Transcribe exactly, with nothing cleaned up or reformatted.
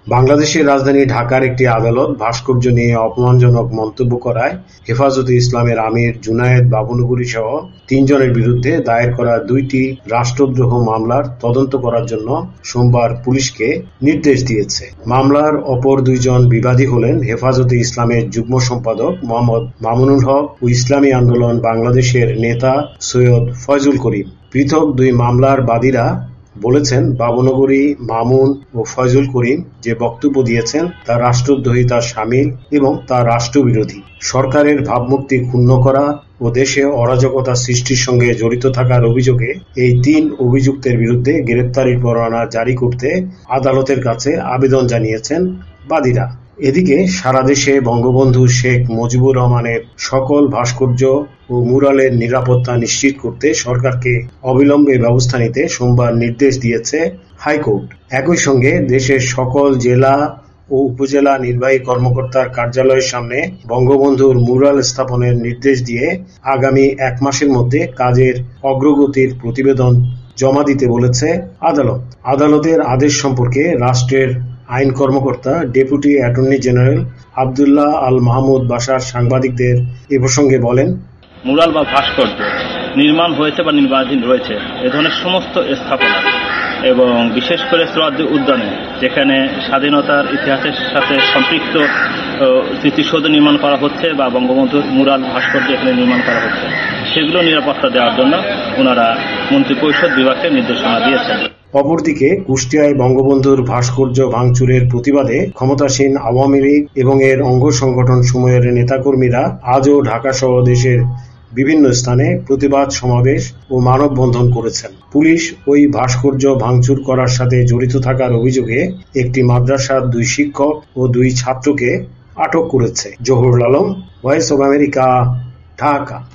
বাংলাদেশের রাজধানী ঢাকার একটি আদালত ভাস্কর্য নিয়ে অপমানজনক মন্তব্য করায় হেফাজতে ইসলামের আমির জুনায়েদ বাবুনগরী সহ তিনজনের বিরুদ্ধে দায়ের করা দুইটি রাষ্ট্রদ্রোহ মামলার তদন্ত করার জন্য সোমবার পুলিশকে নির্দেশ দিয়েছে। মামলার অপর দুইজন বিবাদী হলেন হেফাজতে ইসলামের যুগ্ম সম্পাদক মোহাম্মদ মামুনুল হক ও ইসলামী আন্দোলন বাংলাদেশের নেতা সৈয়দ ফয়জুল করিম। পৃথক দুই মামলার বাদীরা বলেছেন, বাবুনগরী, মামুন ও ফয়জুল করিম যে বক্তব্য দিয়েছেন তা রাষ্ট্রদ্রোহিতার শামিল এবং তা রাষ্ট্রবিরোধী। সরকারের ভাবমূর্তি ক্ষুণ্ণ করা ও দেশে অরাজকতা সৃষ্টির সঙ্গে জড়িত থাকার অভিযোগে এই তিন অভিযুক্তের বিরুদ্ধে গ্রেপ্তারির পরোয়ানা জারি করতে আদালতের কাছে আবেদন জানিয়েছেন বাদীরা। এদিকে সারা দেশে বঙ্গবন্ধু শেখ মুজিবুর রহমানের সকল ভাস্কর্য ও মুরালের নিরাপত্তা নিশ্চিত করতে সরকারকে অবিলম্বে ব্যবস্থা নিতে সোমবার নির্দেশ দিয়েছে হাইকোর্ট। একই সঙ্গে দেশের সকল জেলা ও উপজেলা নির্বাহী কর্মকর্তার কার্যালয়ের সামনে বঙ্গবন্ধুর মুরাল স্থাপনের নির্দেশ দিয়ে আগামী এক মাসের মধ্যে কাজের অগ্রগতির প্রতিবেদন জমা দিতে বলেছে আদালত। আদালতের আদেশ সম্পর্কে রাষ্ট্রের আইন কর্মকর্তা deputy attorney general Abdullah Al Mahmud Bashar সাংবাদিকদের এ প্রসঙ্গে বলেন, মুরাল বা ভাস্কর্য নির্মাণ হয়েছে বা নির্মাণাধীন রয়েছে এ ধরনের সমস্ত স্থাপনা এবং বিশেষ করে সোহরাওয়ার্দী উদ্যানে যেখানে স্বাধীনতার ইতিহাসের সাথে সম্পৃক্ত স্মৃতিসৌধ নির্মাণ করা হচ্ছে বা বঙ্গবন্ধুর মুরাল ভাস্কর্য এখানে নির্মাণ করা হচ্ছে, সেগুলো নিরাপত্তা দেওয়ার জন্য ওনারা মন্ত্রিপরিষদ বিভাগকে নির্দেশনা দিয়েছেন। অপরদিকে কুষ্টিয়ায় বঙ্গবন্ধুর ভাস্কর্য ভাঙচুরের প্রতিবাদে ক্ষমতাসীন আওয়ামী লীগ এবং এর অঙ্গ সংগঠন সমূহের নেতাকর্মীরা আজও ঢাকা সহ দেশের বিভিন্ন স্থানে প্রতিবাদ সমাবেশ ও মানববন্ধন করেছেন। পুলিশ ওই ভাস্কর্য ভাঙচুর করার সাথে জড়িত থাকার অভিযোগে একটি মাদ্রাসার দুই শিক্ষক ও দুই ছাত্রকে আটক করেছে। Jahurul Alam, voice of America, Dhaka.